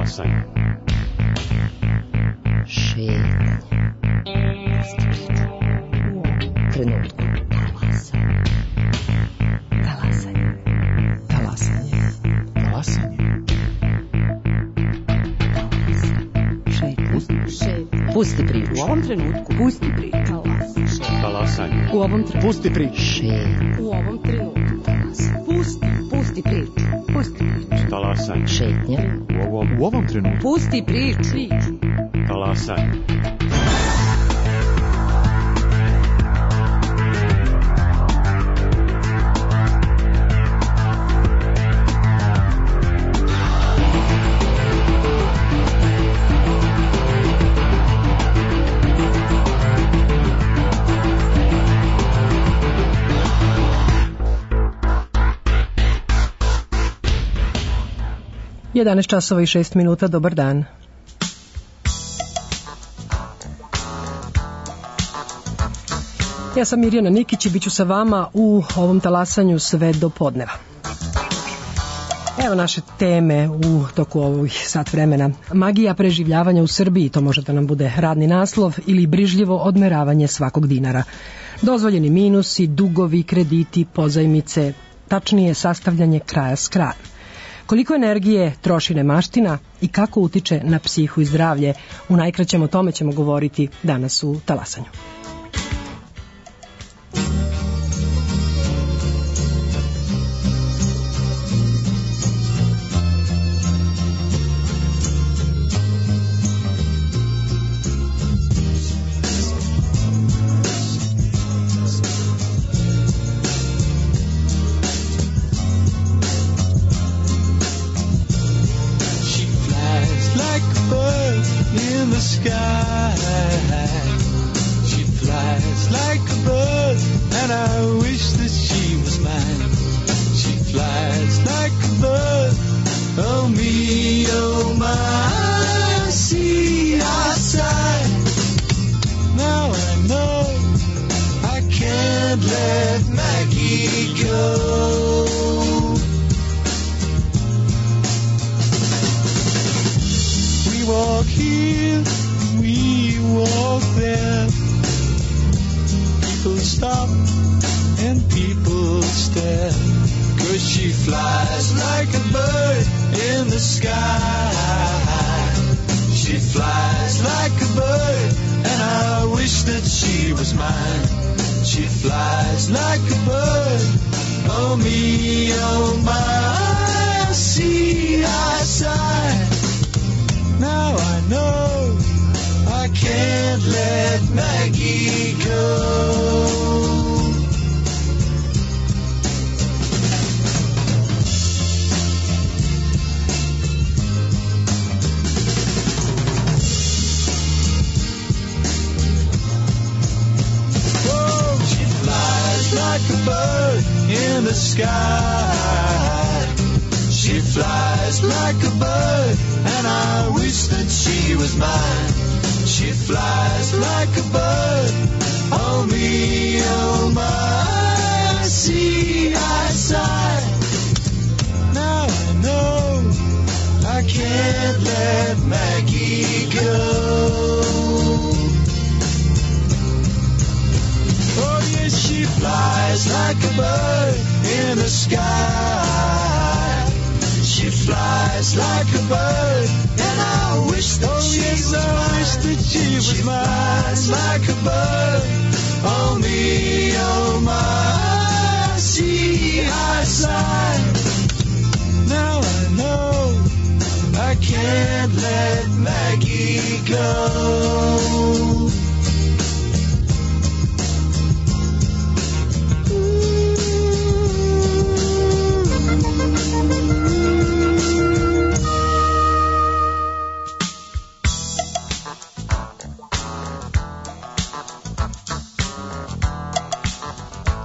Talasanje. Šetnje. Trenutku. Talasanje. Talasanje. Talasanje. Šetnje. Pusti priču. U ovom trenutku. Pusti priču. Talasanje. U ovom trenutku. Pusti priču. Šetnje. U ovom trenutku. Pusti priču. Pusti priču. Talasanje. Šetnje. U ovom trenutku. Pusti priču. Talasanje. Jedanaest časova i 6 minuta, dobar dan. Ja sam Mirjana Nikić i bit ću sa vama u ovom talasanju sve do podneva. Evo naše teme u toku ovih sat vremena. Magija preživljavanja u Srbiji, to može da nam bude radni naslov, ili brižljivo odmeravanje svakog dinara. Dozvoljeni minusi, dugovi, krediti, pozajmice, tačnije sastavljanje kraja s krajem. Koliko energije troši nemaština i kako utiče na psihu i zdravlje, u najkraćem o tome ćemo govoriti danas u talasanju.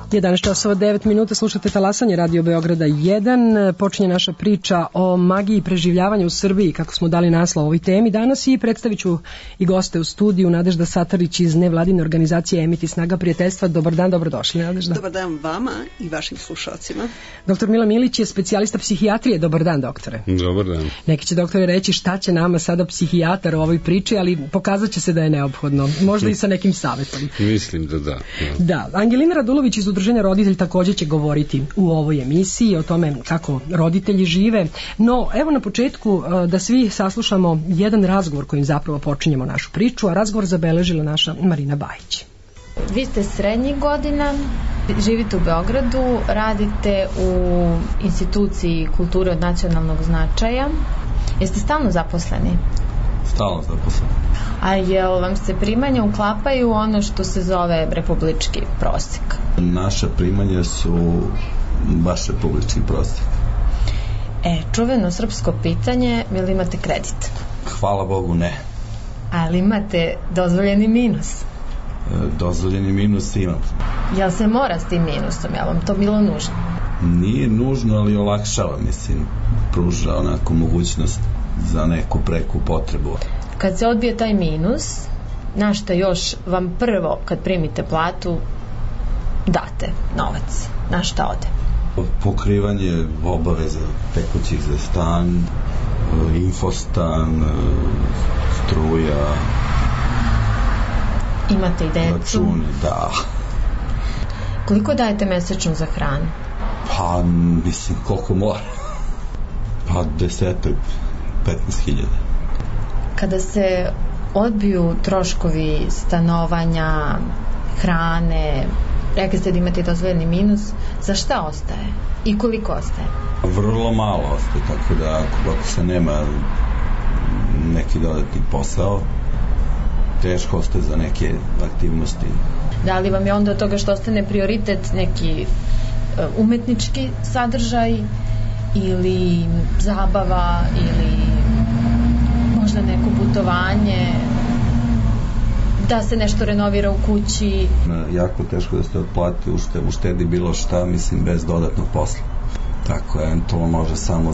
11 časova 9 minuta, slušate Talasanje Radio Beograda 1. Počinje naša priča o magiji preživljavanja u Srbiji, kako smo dali naslov ovoj temi danas, i predstavit ću i goste u studiju. Nadežda Satarić iz nevladine organizacije Emiti Snaga prijateljstva. Dobar dan, dobrodošli, Nadežda. Dobar dan vama i vašim slušalcima. Doktor Mila Milić je specijalista psihijatrije. Dobar dan, doktore. Dobar dan. Neki će doktore reći šta će nama sada psihijatar u ovoj priči, ali pokazat će se da je neophodno. Možda i sa nekim savjetom. Mislim da da. Da, Angelina Radulović iz Udruženja Roditelj također će govoriti u ovoj emisiji o tome kako roditelji žive. No, evo na početku da svi saslušamo jedan razgovor kojim zapravo počinjemo našu priču, a razgovor zabeležila naša Marina Bajić. Vi ste srednjih godina, živite u Beogradu, radite u instituciji kulture od nacionalnog značaja. Jeste stalno zaposleni? Stalno zaposleni. A jel vam se primanja uklapaju ono što se zove republički prosek? Naša primanja su baš republički prosek. Čuveno srpsko pitanje, jel imate kredit? Hvala Bogu, ne. Ali imate dozvoljeni minus? Dozvoljeni minus imam. Jel se mora s tim minusom? Jel vam to bilo nužno? Nije nužno, ali olakšava, mislim. Pruža onako mogućnost za neku preku potrebu. Kad se odbije taj minus, na što još vam prvo kad primite platu date novac? Na šta ode? Pokrivanje obaveza tekućih za stan, infostan, struja. Imate i decu? Račune, da. Koliko dajete mesečno za hranu? Pa, mislim, koliko mora. Pa, 10-15.000. Kada se odbiju troškovi stanovanja, hrane, rekli ste da imate dozvoljeni minus, za šta ostaje? I koliko ostaje? Vrlo malo ostaje, tako da ako se nema neki dodatni posao, teško ostaje za neke aktivnosti. Da li vam je onda od toga što ostane prioritet neki umetnički sadržaj ili zabava ili možda neko putovanje, da se nešto renovira u kući? Jako teško da ste otplati, uštedi bilo šta, mislim, bez dodatnog posla. Tako, eventualno može samo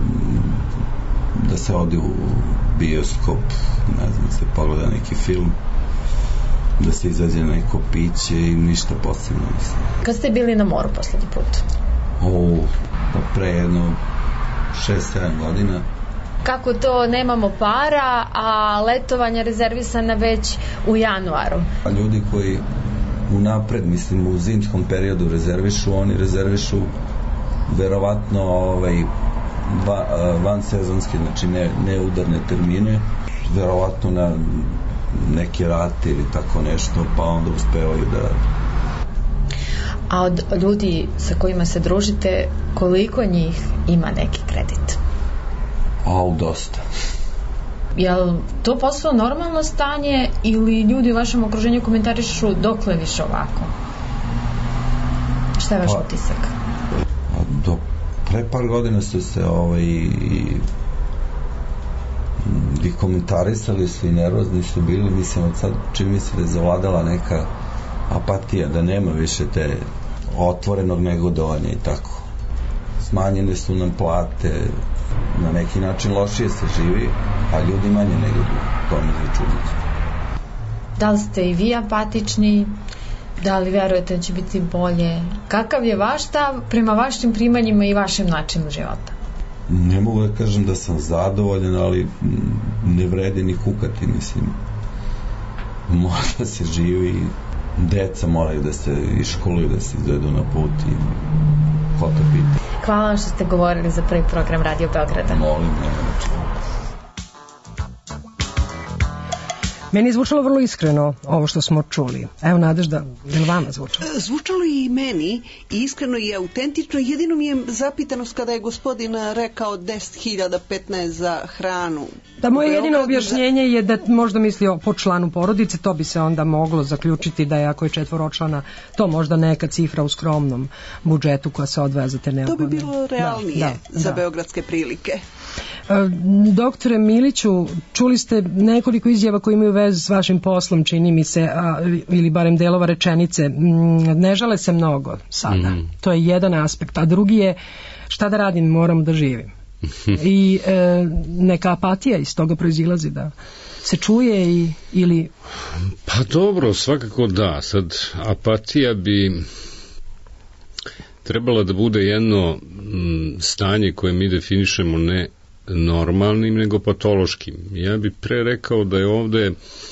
da se odi u bioskop, ne znam, se pogleda neki film, da se izađe na neko piće i ništa posebno, mislim. Kad ste bili na moru poslednji put? Pa pre jedno 6-7 godina. Kako to nemamo para, a letovanja rezervisana već u januaru? A ljudi koji unapred, mislim, u zimskom periodu rezervišu, oni rezervišu verovatno van sezonske, znači ne udarne termine, verovatno na neke rate ili tako nešto, pa onda uspevaju da... A od ljudi sa kojima se družite, koliko njih ima neki kredit? Dosta. Jel to postalo normalno stanje ili ljudi u vašem okruženju komentarišu dokle više ovako? Šta je vaš utisak? Do pre par godina su se i komentarisali su i nervozni su bili, mislim, od sad čini mi se da je zavladala neka apatija, da nema više te otvorenog negodovanja i tako. Smanjene su nam plate, na neki način lošije se živi, a ljudi manje negoduju. To me začudilo. Da li ste i vi apatični? Da li verujete da će biti bolje? Kakav je vaš stav prema vašim primanjima i vašem načinu života? Ne mogu da kažem da sam zadovoljan, ali ne vredi ni kukati, mislim. Mora da se živi, deca moraju da se iškoluju, da se izvedu na put i ko to pita. Hvala vam što ste govorili za prvi program Radio Beograda. Molim, ne. Meni je zvučalo vrlo iskreno ovo što smo čuli. Evo, Nadežda, je li vama zvučalo? Zvučalo i meni, iskreno i autentično. Jedino mi je zapitanost kada je gospodin rekao 10.015 za hranu. Da, moje jedino objašnjenje je da možda mislio po članu porodice, to bi se onda moglo zaključiti da je, ako je 4-člana, to možda neka cifra u skromnom budžetu koja se odvaja za te neophodne. To bi bilo realnije za beogradske prilike. Doktore Miliću, čuli ste nekoliko izjava koje imaju vezi s vašim poslom, čini mi se, ili barem delova rečenice, ne žale se mnogo sada. To je jedan aspekt. A drugi je, šta da radim, moram da živim. I neka apatija iz toga proizilazi da se čuje ili... Pa dobro, svakako da. Sad, apatija bi trebala da bude jedno stanje koje mi definišemo ne normalnim, nego patološkim. Ja bih pre rekao da je ovde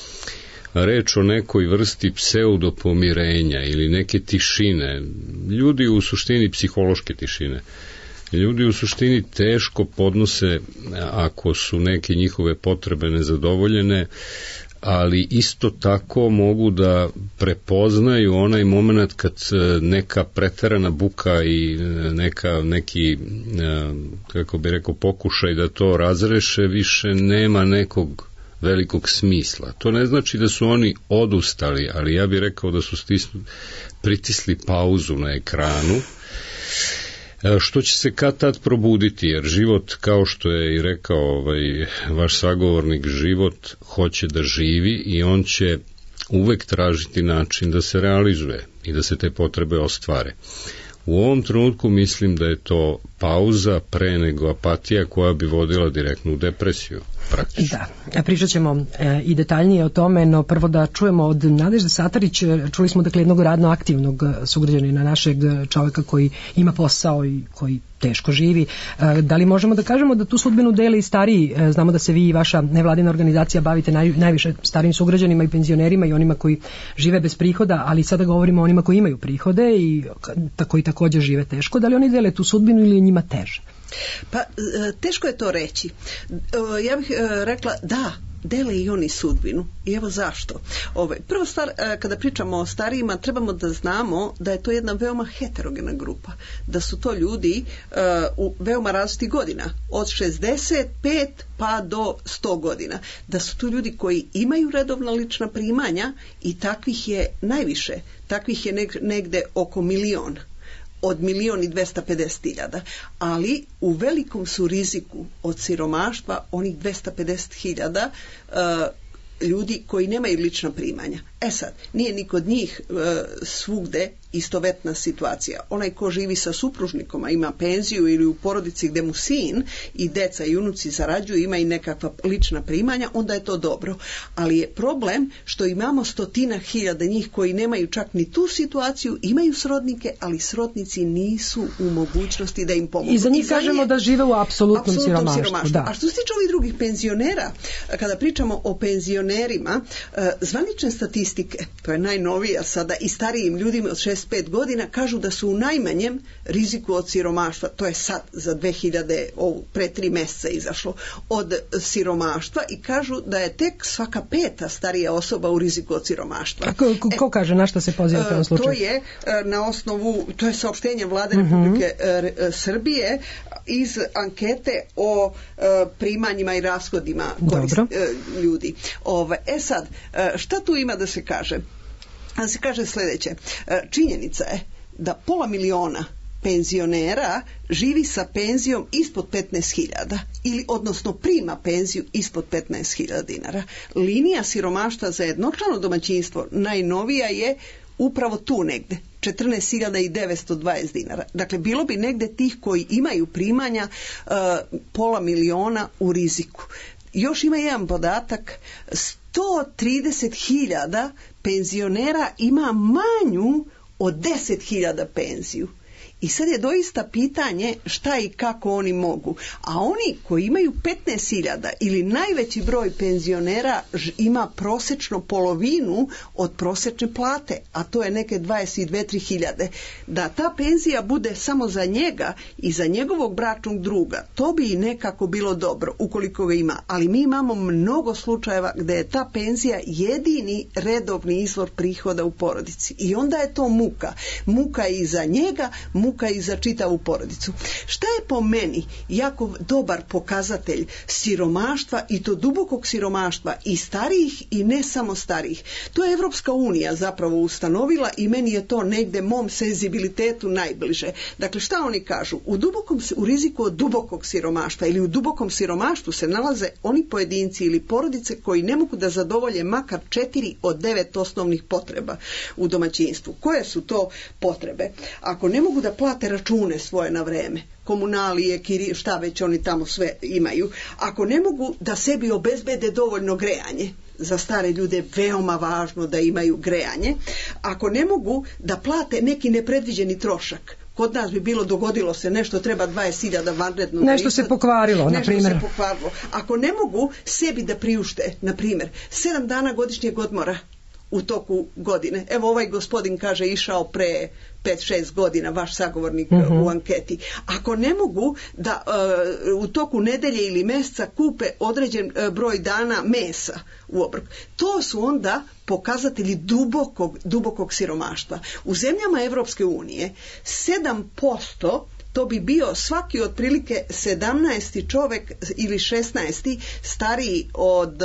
reč o nekoj vrsti pseudopomirenja ili neke tišine. Ljudi u suštini psihološke tišine. Ljudi u suštini teško podnose ako su neke njihove potrebe nezadovoljene, ali isto tako mogu da prepoznaju onaj moment kad neka preterana buka i neki, kako bi rekao, pokušaj da to razreše više nema nekog velikog smisla. To ne znači da su oni odustali, ali ja bih rekao da su pritisli pauzu na ekranu, što će se kad tad probuditi, jer život, kao što je i rekao vaš sagovornik, život hoće da živi i on će uvek tražiti način da se realizuje i da se te potrebe ostvare. U ovom trenutku mislim da je to pauza pre nego apatija koja bi vodila direktnu depresiju. Praktično. Da, pričat ćemo i detaljnije o tome, no prvo da čujemo od Nadežde Satarić. Čuli smo dakle jednog radno aktivnog sugrađanina, našeg čoveka koji ima posao i koji teško živi. Da li možemo da kažemo da tu sudbinu dele i stariji? Znamo da se vi i vaša nevladina organizacija bavite najviše starijim sugrađanima i penzionerima i onima koji žive bez prihoda, ali sada govorimo o onima koji imaju prihode i koji također žive teško. Da li oni dele tu sudbinu ili je njima teže? Pa teško je to reći. Ja bih rekla da, dele i oni sudbinu. I evo zašto. Prvo stvar, kada pričamo o starijima, trebamo da znamo da je to jedna veoma heterogena grupa. Da su to ljudi u veoma različitih godina. Od 65 pa do 100 godina. Da su tu ljudi koji imaju redovna lična primanja i takvih je najviše. Takvih je negde oko 1.000.000. Od 1.250.000, ali u velikom su riziku od siromaštva onih 250.000 ljudi koji nemaju lična primanja. Sad, nije ni kod njih svugde istovetna situacija. Onaj ko živi sa supružnikom, a ima penziju ili u porodici gde mu sin i deca i unuci zarađuju, ima i nekakva lična primanja, onda je to dobro. Ali je problem što imamo 100.000 njih koji nemaju čak ni tu situaciju, imaju srodnike, ali srodnici nisu u mogućnosti da im pomogu. I za njih kažemo da žive u apsolutnom siromaštvu. Da. A što se tiče ovih drugih penzionera, kada pričamo o penzionerima, zvanične statistike, to je najnovija sada, i starijim ljudima od 65 godina kažu da su u najmanjem riziku od siromaštva. To je sad za 2000, pre 3 mjeseca izašlo, od siromaštva, i kažu da je tek svaka 5. starija osoba u riziku od siromaštva. A ko kaže, na što se poziva u tom slučaju? To je na osnovu, to je saopštenje Vlade Republike Srbije iz ankete o primanjima i rashodima ljudi. Sad, šta tu ima da se kaže? Da se kaže sljedeće. Činjenica je da 500.000 penzionera živi sa penzijom ispod 15.000 ili odnosno prima penziju ispod 15.000 dinara. Linija siromaštva za jednočlano domaćinstvo najnovija je upravo tu negde. 14.920 dinara. Dakle, bilo bi negde tih koji imaju primanja 500.000 u riziku. Još ima jedan podatak, 130.000 penzionera ima manju od 10.000 penziju. I sad je doista pitanje šta i kako oni mogu. A oni koji imaju 15.000 ili najveći broj penzionera ima prosečno polovinu od prosečne plate, a to je neke 22-23.000. Da ta penzija bude samo za njega i za njegovog bračnog druga, to bi i nekako bilo dobro ukoliko ga ima. Ali mi imamo mnogo slučajeva gde je ta penzija jedini redovni izvor prihoda u porodici. I onda je to muka. Muka i za njega, muka i za čitavu porodicu. Šta je po meni jako dobar pokazatelj siromaštva, i to dubokog siromaštva i starijih i ne samo starijih? To je Evropska unija zapravo ustanovila i meni je to negde mom senzibilitetu najbliže. Dakle, šta oni kažu? U riziku od dubokog siromaštva ili u dubokom siromaštvu se nalaze oni pojedinci ili porodice koji ne mogu da zadovolje makar 4 od 9 osnovnih potreba u domaćinstvu. Koje su to potrebe? Ako ne mogu da plate račune svoje na vreme, komunalije, šta već oni tamo sve imaju, ako ne mogu da sebi obezbede dovoljno grejanje, za stare ljude veoma važno da imaju grejanje, ako ne mogu da plate neki nepredviđeni trošak, kod nas bi bilo, dogodilo se nešto, treba 20.000 vanredno. Nešto se pokvarilo, na primjer. Ako ne mogu sebi da priušte, na primjer, 7 dana godišnjeg odmora u toku godine. Evo, ovaj gospodin kaže išao pre 5-6 godina, vaš sagovornik u anketi. Ako ne mogu da u toku nedelje ili mjeseca kupe određen broj dana mesa u obrok, to su onda pokazatelji dubokog siromaštva. U zemljama Evropske unije 7%, to bi bio svaki otprilike 17. čovek ili 16. stariji od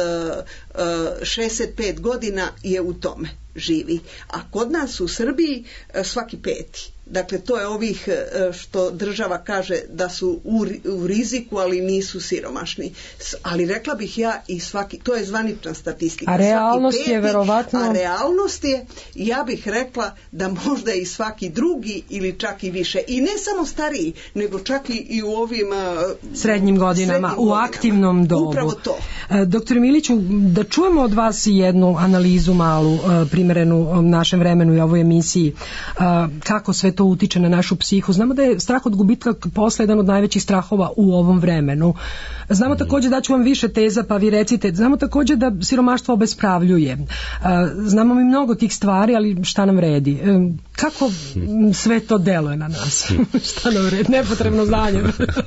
65 godina je u tome živi. A kod nas u Srbiji svaki 5. Dakle, to je ovih što država kaže da su u riziku, ali nisu siromašni. Ali rekla bih ja i svaki, to je zvanična statistika. A realnost je verovatno... A realnost je, ja bih rekla da možda i svaki drugi ili čak i više. I ne samo stariji, nego čak i u ovim... srednjim godinama, u aktivnom dobu. Upravo to. Doktor Miliću, da čujemo od vas jednu analizu malu, primerenu našem vremenu i ovoj emisiji, kako sve to utiče na našu psihu. Znamo da je strah od gubitka posla jedan od najvećih strahova u ovom vremenu. Znamo također, da ću vam više teza, pa vi recite, znamo također da siromaštvo obespravljuje. Znamo mi mnogo tih stvari, ali šta nam vredi? Kako sve to deluje na nas? Šta nam vredi? Nepotrebno znanje.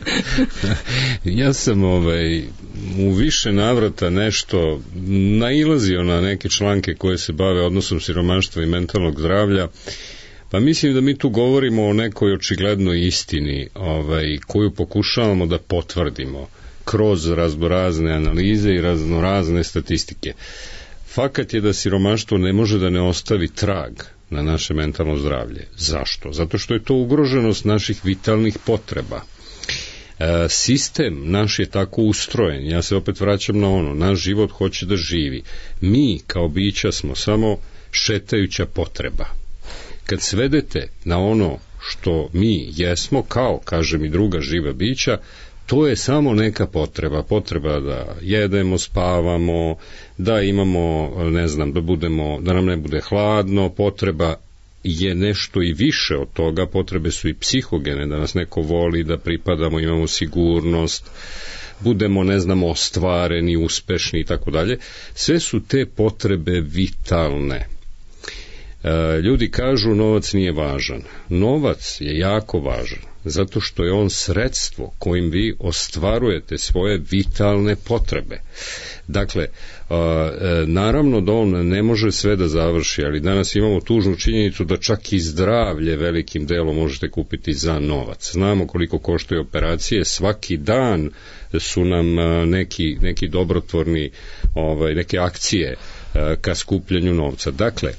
Ja sam u više navrata nešto nailazio na neke članke koje se bave odnosom siromaštva i mentalnog zdravlja. Pa mislim da mi tu govorimo o nekoj očiglednoj istini koju pokušavamo da potvrdimo kroz raznorazne analize i raznorazne statistike. Fakat je da siromaštvo ne može da ne ostavi trag na naše mentalno zdravlje. Zašto? Zato što je to ugroženost naših vitalnih potreba. Sistem naš je tako ustrojen, ja se opet vraćam na ono, naš život hoće da živi. Mi kao bića smo samo šetajuća potreba. Kad svedete na ono što mi jesmo, kao, kaže mi druga živa bića, to je samo neka potreba da jedemo, spavamo, da imamo, ne znam, da nam ne bude hladno, potreba je nešto i više od toga, potrebe su i psihogene, da nas neko voli, da pripadamo, imamo sigurnost, budemo, ne znam, ostvareni, uspešni i tako dalje. Sve su te potrebe vitalne. Ljudi kažu novac nije važan. Novac je jako važan, zato što je on sredstvo kojim vi ostvarujete svoje vitalne potrebe. Dakle, naravno da on ne može sve da završi, ali danas imamo tužnu činjenicu da čak i zdravlje velikim delom možete kupiti za novac. Znamo koliko koštaju operacije, svaki dan su nam neki dobrotvorni, neke akcije ka skupljanju novca. Dakle,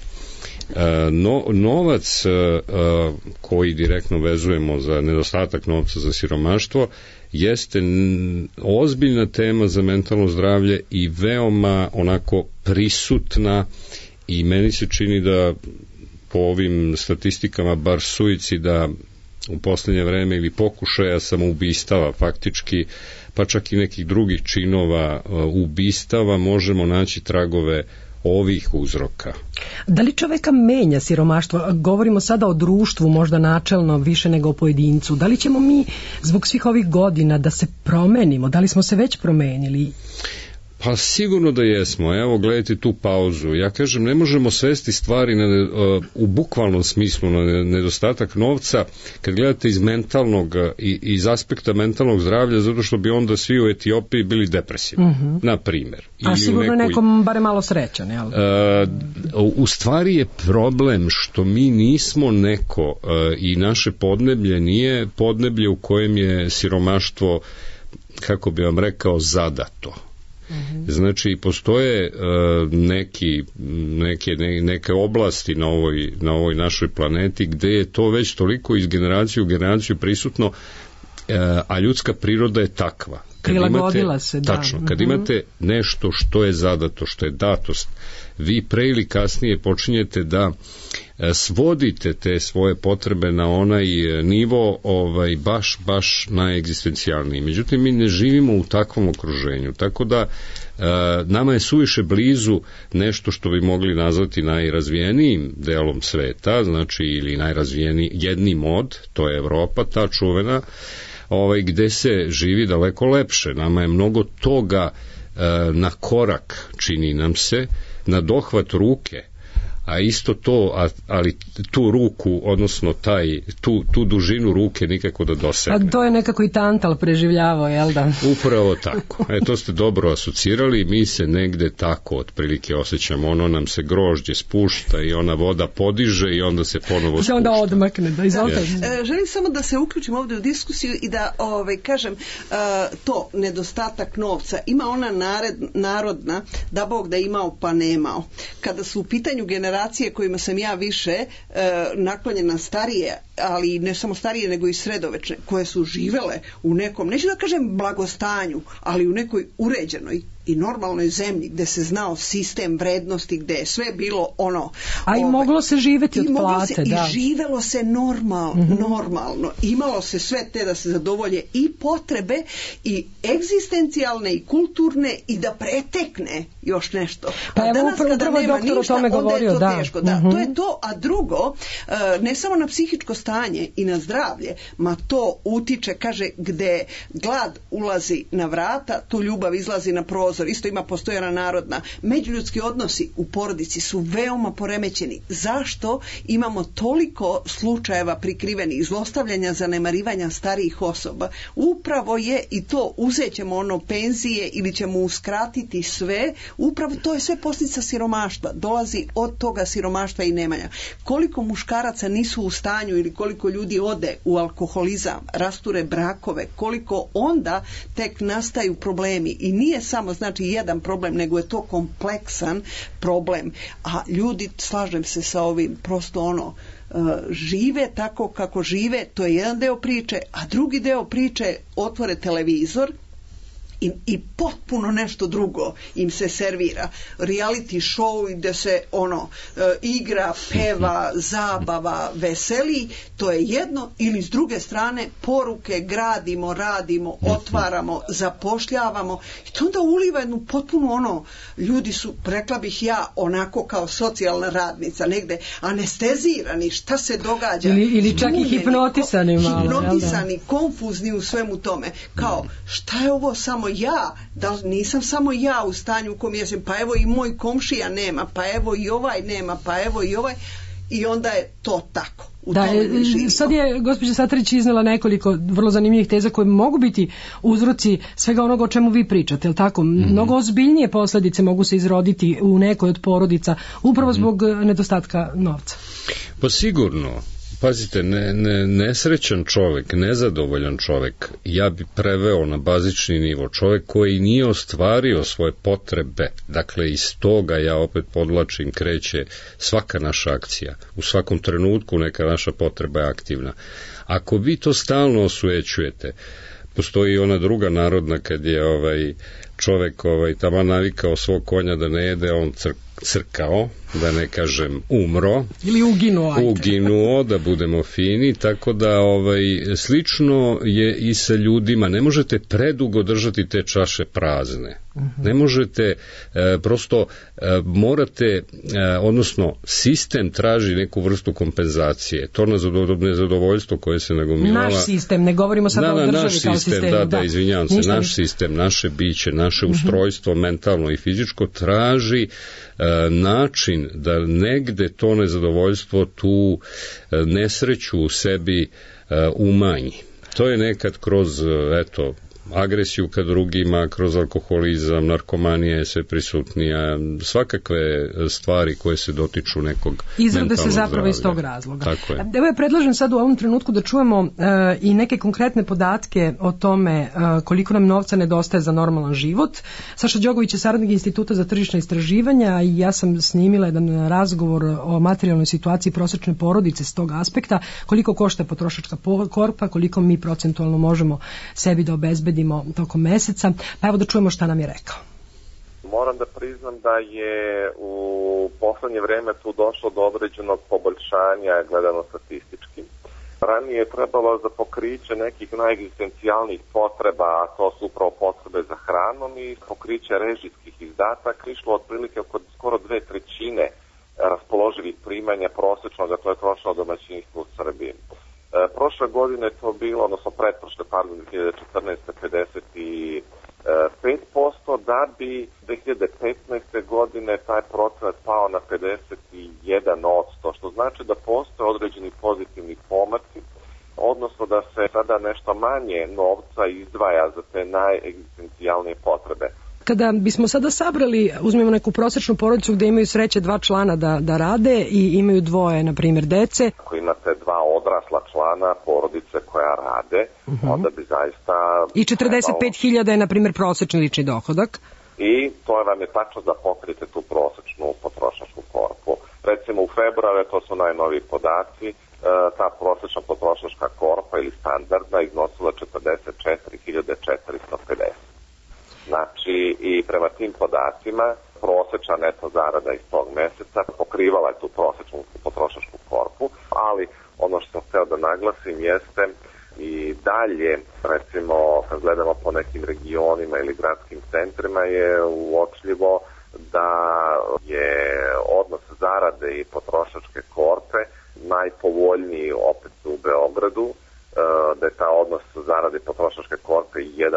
novac koji direktno vezujemo za nedostatak novca za siromaštvo jeste ozbiljna tema za mentalno zdravlje i veoma onako prisutna, i meni se čini da po ovim statistikama bar suicida u posljednje vreme ili pokušaja samoubistava faktički, pa čak i nekih drugih činova ubistava, možemo naći tragove ovih uzroka. Da li čoveka menja siromaštvo? Govorimo sada o društvu, možda načelno više nego o pojedincu. Da li ćemo mi zbog svih ovih godina da se promenimo? Da li smo se već promenili? Pa sigurno da jesmo. Evo, gledajte tu pauzu. Ja kažem, ne možemo svesti stvari u bukvalnom smislu na nedostatak novca kad gledate iz mentalnog i iz aspekta mentalnog zdravlja, zato što bi onda svi u Etiopiji bili depresivni, na primjer. A sigurno nekom bare malo srećan, jel? U stvari je problem što mi nismo neko i naše podneblje nije podneblje u kojem je siromaštvo, kako bi vam rekao, zadato. Znači, postoje neke oblasti na ovoj našoj planeti gde je to već toliko iz generacije u generaciju prisutno, a ljudska priroda je takva. Prilagodila se, da. Tačno, kad imate nešto što je zadato, što je datost, vi pre ili kasnije počinjete da svodite te svoje potrebe na onaj nivo baš najegzistencijalniji. Međutim, mi ne živimo u takvom okruženju, tako da nama je suviše blizu nešto što bi mogli nazvati najrazvijenijim delom sveta, znači ili jednim od, to je Evropa, ta čuvena, gde se živi daleko lepše. Nama je mnogo toga na korak, čini nam se, na dohvat ruke, a isto to, ali tu ruku, odnosno tu dužinu ruke nikako da dosegne. A to je nekako i Tantal preživljavao, jel da? Upravo tako. To ste dobro asocirali, mi se negde tako otprilike osjećamo, ono nam se grožđe spušta i ona voda podiže i onda se ponovo spušta. Onda odmakne, da izvolite. Želim samo da se uključim ovdje u diskusiju i da kažem to, nedostatak novca. Ima ona narodna, da Bog da imao pa nemao. Kada su u pitanju generacije kojima sam ja više naklonjena starije, ali ne samo starije nego i sredovečne, koje su živele u nekom, neću da kažem blagostanju, ali u nekoj uređenoj i normalnoj zemlji gde se znao sistem vrednosti, gde je sve bilo ono... A i moglo se živeti od plate, da. I živelo se normalno. Imalo se sve te da se zadovolje i potrebe i egzistencijalne i kulturne i da pretekne još nešto. Pa evo upravo je doktor o tome govorio, da. Teško, da. To je to, a drugo, ne samo na psihičko stanje i na zdravlje, ma to utiče, kaže, gde glad ulazi na vrata, tu ljubav izlazi na prozor. Isto ima postojana narodna. Međuljudski odnosi u porodici su veoma poremećeni. Zašto imamo toliko slučajeva prikrivenih zlostavljanja, zanemarivanja starijih osoba? Upravo je i to, uzet ćemo penzije ili ćemo uskratiti sve, upravo to je sve posljedica siromaštva. Dolazi od toga siromaštva i nemanja. Koliko muškaraca nisu u stanju ili koliko ljudi ode u alkoholizam, rasture brakove, koliko onda tek nastaju problemi. I nije samo znači jedan problem, nego je to kompleksan problem. A ljudi, slažem se sa ovim, prosto žive tako kako žive, to je jedan deo priče, a drugi deo priče, otvore televizor i potpuno nešto drugo im se servira. Reality show gde se igra, peva, zabava, veseli, to je jedno, ili s druge strane poruke, gradimo, radimo, otvaramo, zapošljavamo i to onda uliva jednu potpuno ljudi su, rekla bih ja, onako kao socijalna radnica, negde anestezirani, šta se događa, ili čak i hipnotisani malo, hipnotisani, konfuzni u svemu tome, kao šta je ovo samo ja, da nisam samo ja u stanju u kom jesam, pa evo i moj komšija nema, pa evo i ovaj nema, pa evo i ovaj, i onda je to tako. Da, sad je gospođa Satarić iznela nekoliko vrlo zanimljivih teza koje mogu biti uzroci svega onoga o čemu vi pričate, jel tako? Mnogo ozbiljnije posljedice mogu se izroditi u nekoj od porodica upravo zbog nedostatka novca. Pa sigurno. Pazite, nesrećan čovek, nezadovoljan čovek, ja bi preveo na bazični nivo, čovek koji nije ostvario svoje potrebe, dakle iz toga, ja opet podlačim, kreće svaka naša akcija, u svakom trenutku neka naša potreba je aktivna. Ako vi to stalno osujećujete, postoji ona druga narodna kad je čovek tamo navikao svog konja da ne jede, on crkao, da ne kažem umro, ili uginuo, da budemo fini, tako da slično je i sa ljudima, ne možete predugo držati te čaše prazne. Ne možete, prosto morate, odnosno sistem traži neku vrstu kompenzacije. To nezadovoljstvo koje se nagomilava... Naš sistem, ne govorimo sad o državi naš kao sistem, sistemu. da, izvinjavam se, naš sistem, naše biće, naše ustrojstvo, mentalno i fizičko, traži način da negde to nezadovoljstvo, tu nesreću u sebi umanji. To je nekad kroz, agresiju ka drugima, kroz alkoholizam, narkomanija je sve prisutnija, svakakve stvari koje se dotiču nekog izrode se zapravo zdravlja. Iz tog razloga. Tako je. Evo ja predlažem sad u ovom trenutku da čujemo i neke konkretne podatke o tome koliko nam novca nedostaje za normalan život. Saša Đogović je saradnik Instituta za tržišna istraživanja i ja sam snimila jedan razgovor o materijalnoj situaciji prosječne porodice s tog aspekta, koliko košta potrošačka korpa, koliko mi procentualno možemo sebi da obezbedimo tokom meseca, pa evo da čujemo šta nam je rekao. Moram da priznam da je u poslednje vreme tu došlo do određenog poboljšanja gledano statistički. Ranije je trebalo za pokriće nekih najegzistencijalnijih potreba, a to su upravo potrebe za hranom i pokriće režijskih izdataka, išlo otprilike oko skoro 2/3 raspoloživih primanja prosječnog, a to je trošilo domaćinstvo u Srbiji. Prošle godine je to bilo, odnosno pretprošle, 2014. 55%, da bi 2015. godine taj procenat pao na 51%, što znači da postoje određeni pozitivni pomaci, odnosno da se sada nešto manje novca izdvaja za te najegzistencijalnije potrebe. Kada bismo sada sabrali, uzmemo neku prosječnu porodicu gde imaju sreće 2 člana da rade i imaju 2, na primjer, dece. Ako imate 2 odrasla člana porodice koja rade, onda bi zaista... I 45.000 je, na primjer, prosječni lični dohodak. I to vam je tačno da pokrite tu prosječnu potrošačku korpu. Recimo u februaru, to su najnoviji podaci, ta prosječna potrošačka korpa ili standardna iznosila 44.450. Znači, i prema tim podacima, prosječna neto zarada iz tog meseca pokrivala je tu prosječnu potrošačku korpu, ali ono što sam hteo da naglasim jeste i dalje, recimo, kad gledamo po nekim regionima ili gradskim centrima, je uočljivo da je odnos zarade i potrošačke korpe najpovoljniji opet u Beogradu, da je ta odnos zarade i potrošačke korpe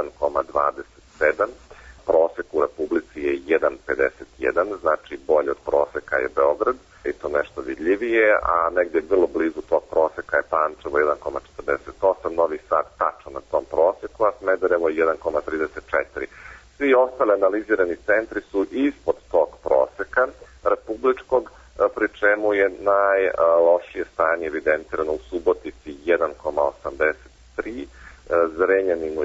1,27, prosek u Republici je 1,51, znači bolje od proseka je Beograd, i to nešto vidljivije, a negde vrlo blizu tog proseka je Pančevo 1,48, Novi Sad tačno na tom proseku, a Smederevo 1,34. Svi ostale analizirani centri su ispod tog proseka republičkog, pri čemu je najlošije stanje evidentirano u Subotici 1,83, Zrenjaninu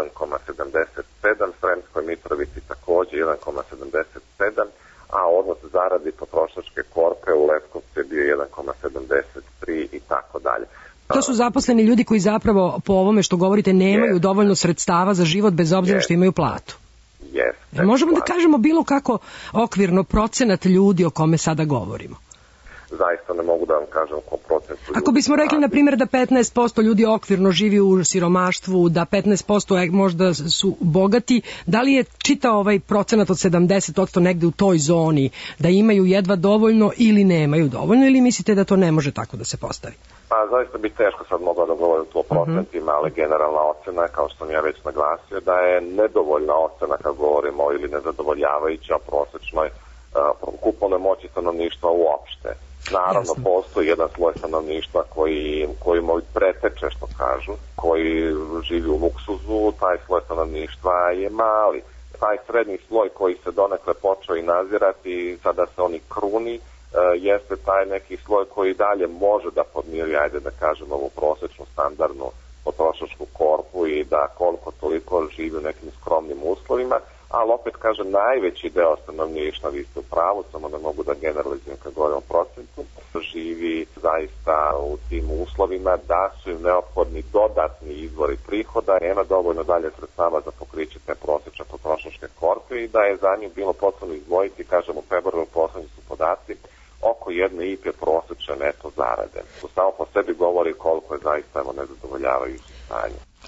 1,77, Sremskoj Mitrovici takođe 1,77, a odnos zarade i potrošačke korpe u Leskovcu je bio 1,73 i tako dalje. To su zaposleni ljudi koji zapravo, po ovome što govorite, nemaju dovoljno sredstava za život bez obzira što imaju platu. Možemo da kažemo bilo kako okvirno procenat ljudi o kome sada govorimo? Zaista ne mogu da vam kažem ko procent ljudi. Ako bismo rekli, na primjer, da 15% ljudi okvirno živi u siromaštvu, da 15% možda su bogati, da li je čitao ovaj procenat od 70% negde u toj zoni, da imaju jedva dovoljno ili nemaju dovoljno, ili mislite da to ne može tako da se postavi? Pa zaista bi teško sad mogla da govorim tu o procentima, ali generalna ocena, kao što sam ja već naglasio, da je nedovoljna ocena kad govorimo ili nezadovoljavajuća o prosečnoj kupovnoj moći stanovništva uopšte. Naravno, postoji jedan sloj stanovništva koji preteče, što kažu, koji živi u luksuzu, taj sloj stanovništva je mali. Taj srednji sloj koji se donekle počeo i nazirati, sada se oni kruni, jeste taj neki sloj koji dalje može da podmiri, ajde da kažemo, ovu prosečnu standardnu potrošačku korpu i da koliko toliko živi u nekim skromnim uslovima, ali opet kažem, najveći deo stanovništva, vi ste u pravu, samo ne mogu da generalizujem kad govorim o procentu, živi zaista u tim uslovima da su im neophodni dodatni izvori prihoda, nema dovoljno dalje sredstava za pokriće te prosječne potrošačke korpe i da je za nju bilo potrebno izdvojiti, kažem, u februaru poslednji su podaci, oko 1,5 prosječne neto zarade. To samo po sebi govori koliko je zaista nezadovoljavajuće stanje.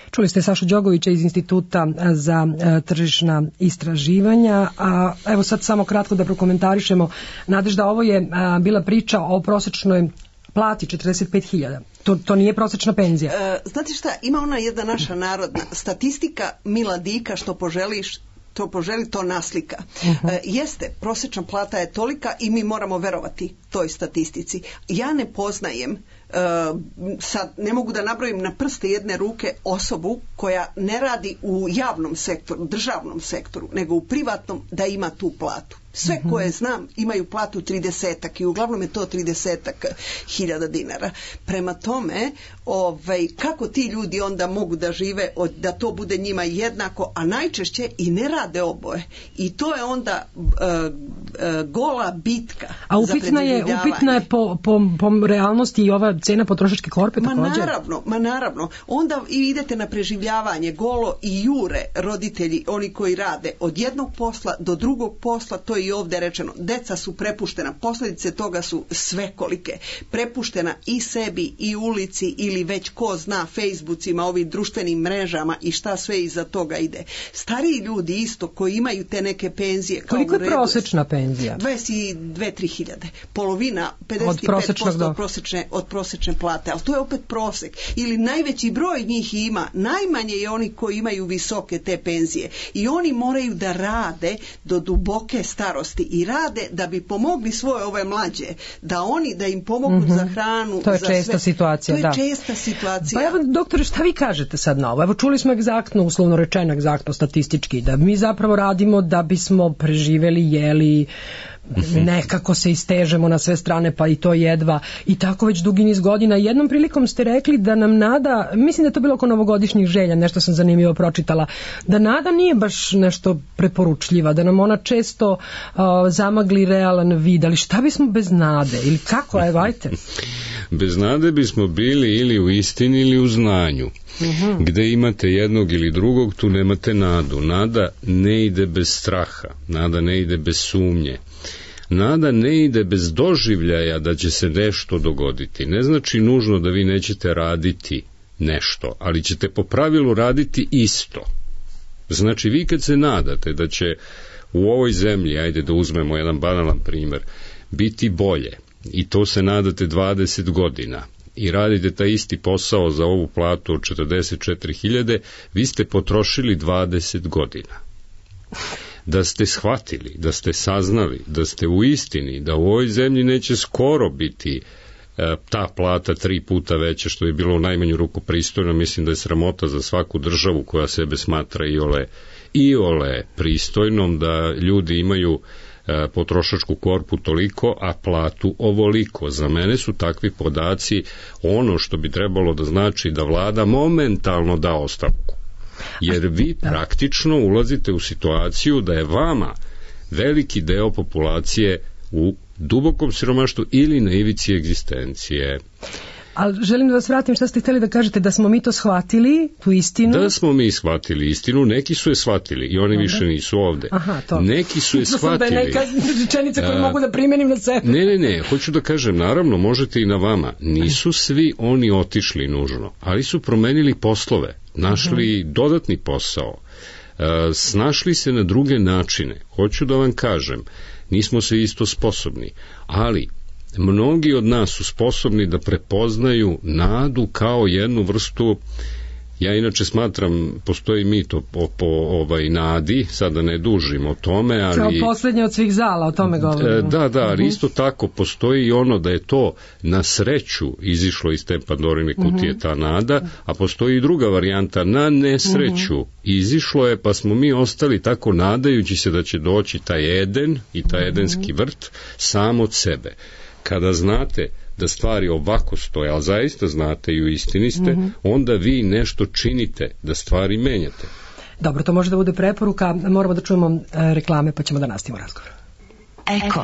Čuli ste Sašu Đogovića iz Instituta za tržišna istraživanja, a evo sad samo kratko da prokomentarišemo. Nadežda, ovo je bila priča o prosečnoj plati 45.000. To nije prosečna penzija. Znate šta, ima ona jedna naša narodna statistika, mila dika, što poželiš, to poželi, to naslika. Jeste, prosječna plata je tolika i mi moramo verovati toj statistici. Ja ne poznajem, sad ne mogu da nabrojim na prste jedne ruke osobu koja ne radi u javnom sektoru, državnom sektoru, nego u privatnom, da ima tu platu. Sve koje znam imaju platu 30-ak i uglavnom je to 30-ak hiljada dinara. Prema tome, kako ti ljudi onda mogu da žive, da to bude njima jednako, a najčešće i ne rade oboje. I to je onda gola bitka. A upitna je po realnosti i ova cena potrošačke korpe također? Naravno. Onda idete na preživljavanje golo i jure roditelji, oni koji rade od jednog posla do drugog posla, to je i ovdje rečeno. Deca su prepuštena, posljedice toga su svekolike. Prepuštena i sebi i ulici ili već ko zna Facebookima, ovim društvenim mrežama i šta sve iza toga ide. Stariji ljudi isto koji imaju te neke penzije. Koliko je prosječna penzija? 22-3 hiljade. Polovina, 55% od prosječne plate. Ali to je opet prosek. Ili najveći broj njih ima, najmanje je oni koji imaju visoke te penzije. I oni moraju da rade do duboke starosti i rade da bi pomogli svoje ove mlađe, da im pomognu za hranu. To je česta situacija, da. To je česta situacija. Pa evo, doktore, šta vi kažete sad na ovo? Evo, čuli smo egzaktno, uslovno rečeno, egzaktno statistički, da mi zapravo radimo da bismo preživeli, jeli, nekako se istežemo na sve strane, pa i to jedva, i tako već dugi niz godina. Jednom prilikom ste rekli da nam nada, mislim da je to bilo oko novogodišnjih želja, nešto sam zanimljivo pročitala, da nada nije baš nešto preporučljiva, da nam ona često zamagli realan vid, ali šta bismo bez nade? Ili kako, evo, ajte? Bez nade bismo bili ili u istini ili u znanju. Gde imate jednog ili drugog, tu nemate nadu. Nada ne ide bez straha, nada ne ide bez sumnje. Nada ne ide bez doživljaja da će se nešto dogoditi. Ne znači nužno da vi nećete raditi nešto, ali ćete po pravilu raditi isto. Znači, vi kad se nadate da će u ovoj zemlji, ajde da uzmemo jedan banalan primer, biti bolje, i to se nadate 20 godina, i radite taj isti posao za ovu platu od 44.000, vi ste potrošili 20 godina. Da ste shvatili, da ste saznali, da ste u istini, da u ovoj zemlji neće skoro biti ta plata 3 puta veća, što je bilo u najmanju ruku pristojno, mislim da je sramota za svaku državu koja sebe smatra iole pristojnom, da ljudi imaju potrošačku korpu toliko, a platu ovoliko. Za mene su takvi podaci ono što bi trebalo da znači da vlada momentalno da ostavku. Jer vi praktično ulazite u situaciju da je vama veliki deo populacije u dubokom siromaštvu ili na ivici egzistencije. Ali želim da vas vratim, šta ste htjeli da kažete, da smo mi to shvatili, tu istinu? Da smo mi shvatili istinu, neki su je shvatili i oni više nisu ovde. Aha, to. Neki su je shvatili. Da je neka rečenica koju mogu da primenim na sebe. Ne, hoću da kažem, naravno, možete i na vama. Nisu svi oni otišli nužno, ali su promenili poslove, našli dodatni posao, snašli se na druge načine. Hoću da vam kažem, nismo se isto sposobni, ali mnogi od nas su sposobni da prepoznaju nadu kao jednu vrstu, ja inače smatram, postoji mit po nadi, sada ne dužim o tome, ali... Kao posljednje od svih zala, o tome govorimo. Da, ali isto tako postoji i ono da je to na sreću izišlo iz te Pandorine kutije ta nada, a postoji i druga varijanta, na nesreću izišlo je, pa smo mi ostali tako nadajući se da će doći taj Eden i taj edenski vrt sam od sebe. Kada znate da stvari ovako stoje, ali zaista znate i u istini ste, onda vi nešto činite da stvari menjate. Dobro, to može da bude preporuka, moramo da čujemo reklame pa ćemo da nastavimo razgovor. Eko.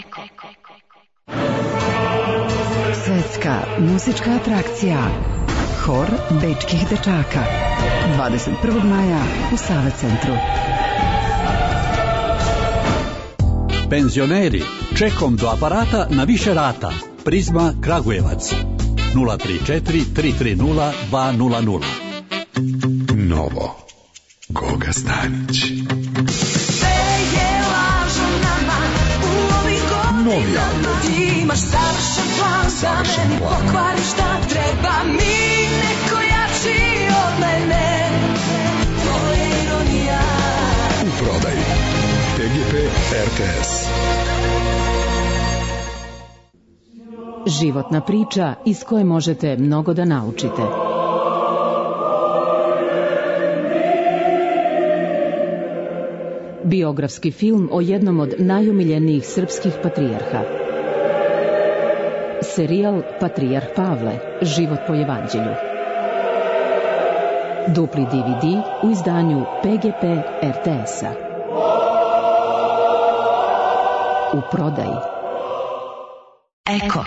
Svetska muzička atrakcija Hor bečkih dečaka 21. maja u Sava centru. Penzioneri, čekom do aparata na više rata. Prizma Kragujevac 034 330 200. novo. Goga Stanić. Novi album. Imaš savršen plan za meni, pokvariš da treba mi neko jači od mene. To je ironija. U prodaji PGP RTS. Životna priča iz koje možete mnogo da naučite. Biografski film o jednom od najomiljenijih srpskih patrijarha. Serijal Patrijarh Pavle, život po evanđelju. Dupli DVD u izdanju PGP RTS-a. U prodaji. Eko.